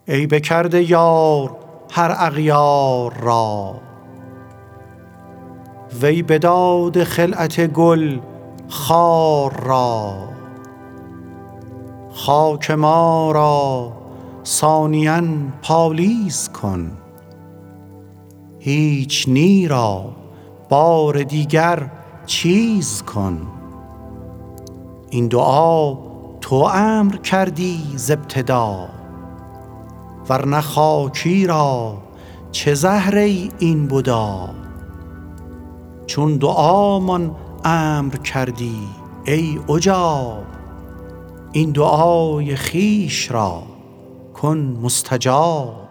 ای بکرده یار هر اغیار را، وی بداده خلعت گل خار را. خاک ما را ثانیاً پالیز کن، هیچ نی را بار دیگر چیز کن. این دعا تو امر کردی ز ابتدا، ورنه خاکی را چه زهره این بدا. چون دعامان امر کردی ای عجاب، این دعای خویش را کن مستجاب.